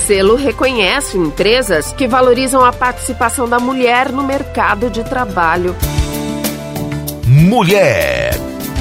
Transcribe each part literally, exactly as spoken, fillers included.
selo reconhece empresas que valorizam a participação da mulher no mercado de trabalho. Mulher.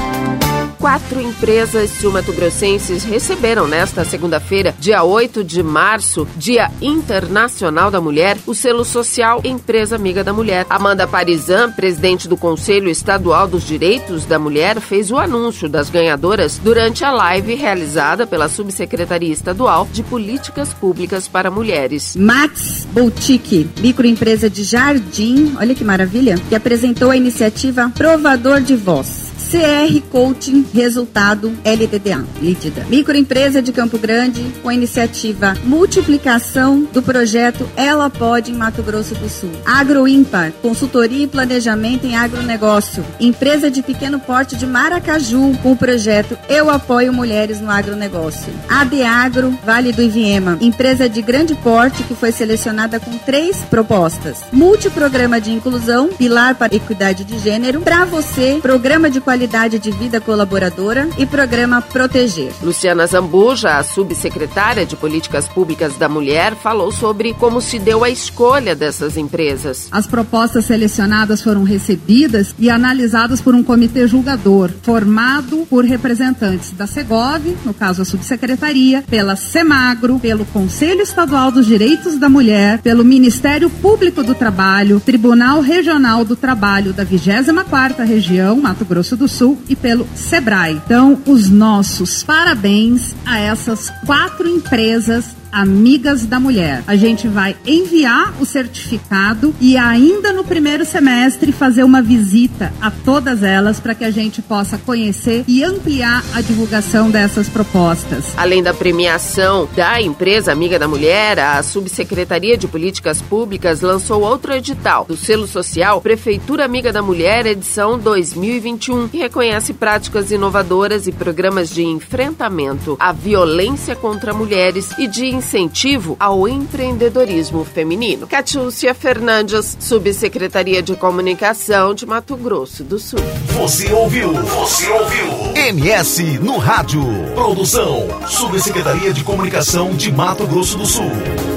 Quatro empresas sul-mato-grossenses receberam nesta segunda-feira, dia oito de março, Dia Internacional da Mulher, o selo social Empresa Amiga da Mulher. Amanda Parizan, presidente do Conselho Estadual dos Direitos da Mulher, fez o anúncio das ganhadoras durante a live realizada pela Subsecretaria Estadual de Políticas Públicas para Mulheres. Max Boutique, microempresa de Jardim, olha que maravilha, que apresentou a iniciativa Provador de Voz. C R Coaching, resultado L T D A, Lítida. Microempresa de Campo Grande, com a iniciativa Multiplicação do projeto Ela Pode em Mato Grosso do Sul. Agroímpar, consultoria e planejamento em agronegócio. Empresa de pequeno porte de Maracaju, com o projeto Eu Apoio Mulheres no Agronegócio. A D Agro, Vale do Iviema, empresa de grande porte que foi selecionada com três propostas. Multiprograma de inclusão, pilar para equidade de gênero. Pra você, programa de qualidade Qualidade de vida colaboradora e programa Proteger. Luciana Zambuja, a subsecretária de Políticas Públicas da Mulher, falou sobre como se deu a escolha dessas empresas. As propostas selecionadas foram recebidas e analisadas por um comitê julgador, formado por representantes da Segov, no caso a subsecretaria, pela Semagro, pelo Conselho Estadual dos Direitos da Mulher, pelo Ministério Público do Trabalho, Tribunal Regional do Trabalho da vigésima quarta Região, Mato Grosso do Sul, e pelo Sebrae. Então, os nossos parabéns a essas quatro empresas Amigas da Mulher. A gente vai enviar o certificado e ainda no primeiro semestre fazer uma visita a todas elas para que a gente possa conhecer e ampliar a divulgação dessas propostas. Além da premiação da Empresa Amiga da Mulher, a Subsecretaria de Políticas Públicas lançou outro edital do selo social Prefeitura Amiga da Mulher, edição dois mil e vinte e um, que reconhece práticas inovadoras e programas de enfrentamento à violência contra mulheres e de incentivo ao empreendedorismo feminino. Catiúcia Fernandes, Subsecretaria de Comunicação de Mato Grosso do Sul. Você ouviu? Você ouviu? M S no rádio. Produção, Subsecretaria de Comunicação de Mato Grosso do Sul.